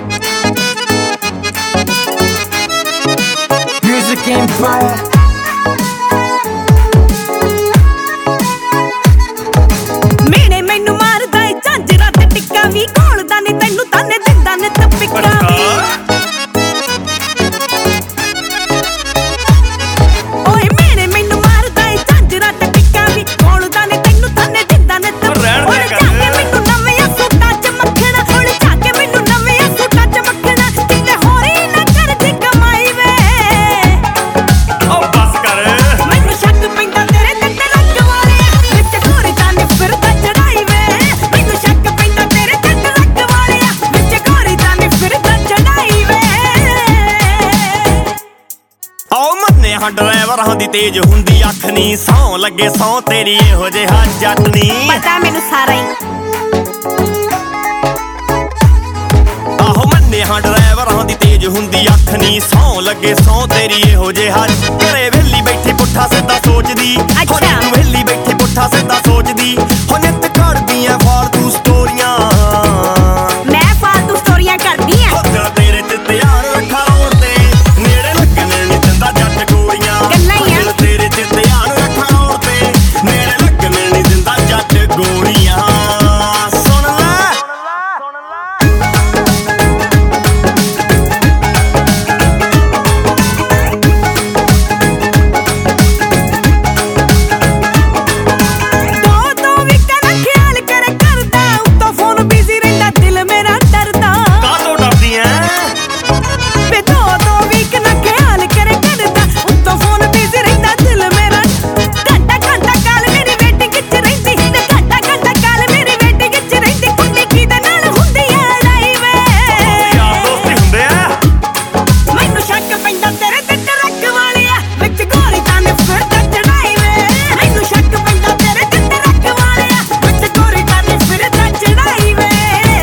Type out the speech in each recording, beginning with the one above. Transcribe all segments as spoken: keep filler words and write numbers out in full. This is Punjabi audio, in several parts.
Music Empire. मेने मैनू मारदा ए झांजरा ते टिक्का वी घोलदा ने तैनू ताने दिंदा ने तपिक्का वी ओए मेने मैनू मारदा ए झांजरा ते टिक्का वी घोलदा ने तैनू ताने दिंदा ने तपिक्का ओए जाके मैनू नवें सूटां च मक्खना ओए जाके मैनू नवें सूटां च मक्खना किते होरी ना कर दी कमाई वे ओ बस कर मैनू शक पैंदा तेरे ते रंग वाले विच घोरी ताने फिरदा चढ़ाई वे मैनू शक पैंदा तेरे ते रंग वाले विच घोरी ताने फिरदा चढ़ाई वे आओ मन्ने हां ड्राइवर हां दी तेज हुंदी अख नी सौं लगे सौं तेरी एहो जिहा जट नी पता मैनू सारा ही आहो मन्ने हां ड्राइवर हां दी तेज हुंदी अख नी सौं लगे सौं तेरी एहो जिहा घरे वेली बैठी पुੱਠਾ ਸਿੱਧਾ ਸੋਚਦੀ ਅੱਛਾ। ਹੁਣ ਤੂੰ ਵੇਲੀ ਬੈਠੀ ਪੁੱਠਾ ਸਿੱਧਾ ਸੋਚਦੀ ਹੋ ਨਿੱਤ ਘੜਦੀਆਂ ਫਾਲਤੂ ਸਟੋਰੀਆਂ मैं फालतू स्टोरियां करदी हां ਹੋਗਾ ਤੇਰੇ ਤੇ ਧਿਆਨ ਰੱਖਾ ਰੋਣ ਤੇ ਨੇੜੇ ਲੱਗਣ ਨਹੀਂ ਦਿੰਦਾ ਜੱਟ ਗੋਲੀਆਂ ਗੱਲਾਂ ਹੀ ਆ। ਦਿਲ ਤੇਰੇ ਤੇ ਧਿਆਨ ਰੱਖਾ ਰੋਣ ਤੇ ਨੇੜੇ ਲੱਗਣ ਨਹੀਂ ਦਿੰਦਾ ਜੱਟ ਗੋਲੀਆਂ ਸੁਣ ਲੈ दो दो भी करा ख्याल करे करदा उत्तों फोन बिजी रहिंदा दिल मेरा डरदा ਕਾਹਤੋਂ ਡਰਦੀ ਐ वे दो दो वीक ना ख्याल करे करदा उत्तों फोन बिजी रहिंदा दिल मेरा घंटा घंटा काल मेरी वेटिंग च रहिंदी ते घंटा घंटा काल मेरी वेटिंग च रहिंदी कुंडी किदे नाल हुंदी ऐ लड़ाई वे ਯਾਰ ਦੋਸਤੀ ਹੁੰਦੇ ਆ मैनू शक पैंदा तेरे ते ट्रक वालिया विच गोरी ताने फिरदा चढ़ाई वे मैनू शक पैंदा तेरे ते ट्रक वालिया विच गोरी ताने फिरदा चढ़ाई वे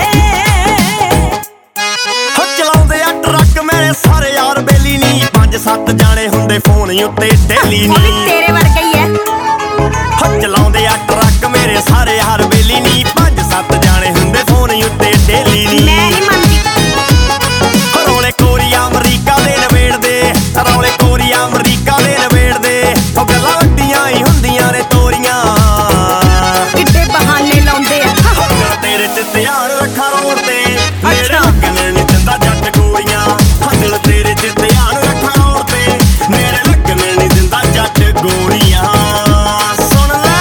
ਹੋ ਚਲਾਉਂਦੇ ਆ ਟਰੱਕ ਮੇਰੇ ਸਾਰੇ ਯਾਰ ਬੇਲੀ ਨਹੀਂ ਪੰਜ ਸੱਤ ਜਾਣੇ ਹੁੰਦੇ ਫੋਨ ਉੱਤੇ ਡੇਲੀ ਉਹ ਵੀ ਨਹੀਂ ਤੇਰੇ ਵਰਗਾ ਹੀ ਹੈ ਹੋ ਚਲਾਉਂਦੇ ਆ ਟਰੱਕ ਮੇਰੇ ਸਾਰੇ ਯਾਰ ਬੇਲੀ ਨਹੀਂ ਪੰਜ ਸੱਤ ਜਾਣੇ ਹੁੰਦੇ ਫੋਨ ਉੱਤੇ ਡੇਲੀ ਮੈਂ ਨਹੀਂ ਨਹੀਂ ਮੰਨਦੀ ਰੌਲੇ ਕੋਰੀਆ ਅਮਰੀਕਾ ਦੇ ਨਵੇੜਦੇ ਰੌਲੇ ਕੋਰੀਆ ਅਮਰੀਕਾ ਦੇ ਨਵੇੜਦੇ ਉਹ ਗੱਲਾਂ ਵੱਡੀਆਂ ਹੀ ਹੁੰਦੀਆਂ ਨੇ ਤੋਰੀਆਂ ਕਿੱਡੇ ਬਹਾਨੇ ਲਾਉਂਦੇ ਆ ਹੋਗਾ ਤੇਰੇ ਤੇ ਧਿਆਨ ਰੱਖਾ ਰੋਣ ਤੇ ਨੇੜੇ ਅੱਛਾ। ਲੱਗਣ ਨਹੀਂ ਦਿੰਦਾ ਜੱਟ ਗੋਲੀਆਂ ਦਿਲ ਤੇਰੇ ਤੇ ਧਿਆਨ ਰੱਖਾ ਰੋਣ ਤੇ ਨੇੜੇ ਲੱਗਣ ਨਹੀਂ ਦਿੰਦਾ ਜੱਟ ਗੋਲੀਆਂ ਸੁਣ ਲੈ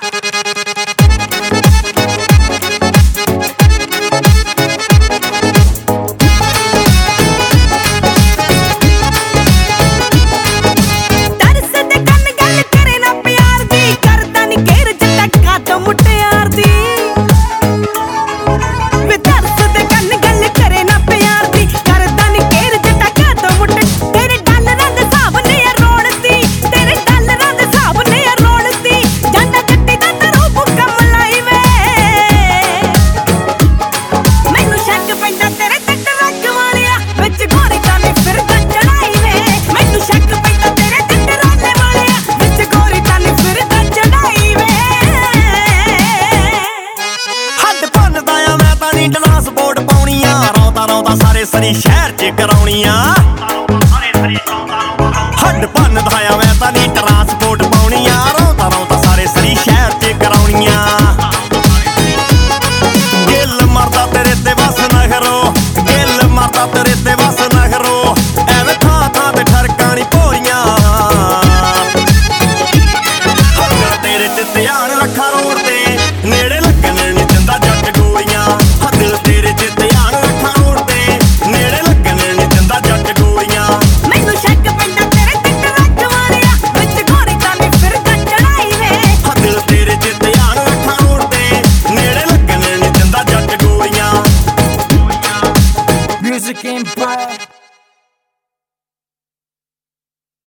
ਤਰਸ ਦੇ ਕੰਨ ਗੱਲ ਕਰੇ ਨਾ ਪਿਆਰ ਦੀ ਕਰਦਾ ਨੀ ਘੇਰ ਜੱਟਾ ਤੋਂ ਮੁਟਿਆਰ ਦੀ ਵੇ ਤਰਸ ਦੇ ਕੰਨ ਗੱਲ ਕਰੇ ਨਾ ਪਿਆਰ ਦੀ ਕਰਦਾ ਨੀ ਘੇਰ ਜੱਟਾ ਤੋਂ ਮੁਟ ਤੇਰੇ ਡਾਲਰਾਂ ਦੇ ਹਿਸਾਬ ਨੇ ਰੋੜਦੀ ਤੇਰੇ ਡਾਲਰਾਂ ਦੇ ਹਿਸਾਬ ਨੇ ਰੋੜਦੀ ਜਾਂਦਾ ਜੱਟੀ ਦਾ ਤਰੋ ਬੁੱਕਾ ਮਲਾਈ ਵੇ ਮੈਨੂੰ ਸ਼ੱਕ ਪੈਂਦਾ ਤੇਰੇ ਤੇ ਟਰੱਕ ਵਾਲਿਆ ਵਿੱਚ ਗੋਰੀ ਤਾਨੇ ਫਿਰਦਾ ਚੜਾਈ ਵੇ ਮੈਨੂੰ ਸ਼ੱਕ ਪੈਂਦਾ ਤੇਰੇ ਤੇ ਟਰਾਲੇ ਵਾਲਿਆ ਵਿੱਚ ਗੋਰੀ ਤਾਨੇ ਫਿਰਦਾ ਚੜਾਈ ਵੇ ਹੱਡ ਭੰਨਦਾ ਆ ਮੈਂ ਤਾਂ ਨਹੀਂ ਟਰਾਂਸਪੋਰਟ ਪਾਉਣੀਆਂ ਰੌਂਦਾ ਰੌਂਦਾ ਸਾਰੇ ਸਰੀ ਸ਼ਹਿਰ 'ਚ ਕਰਾਉਣੀਆਂ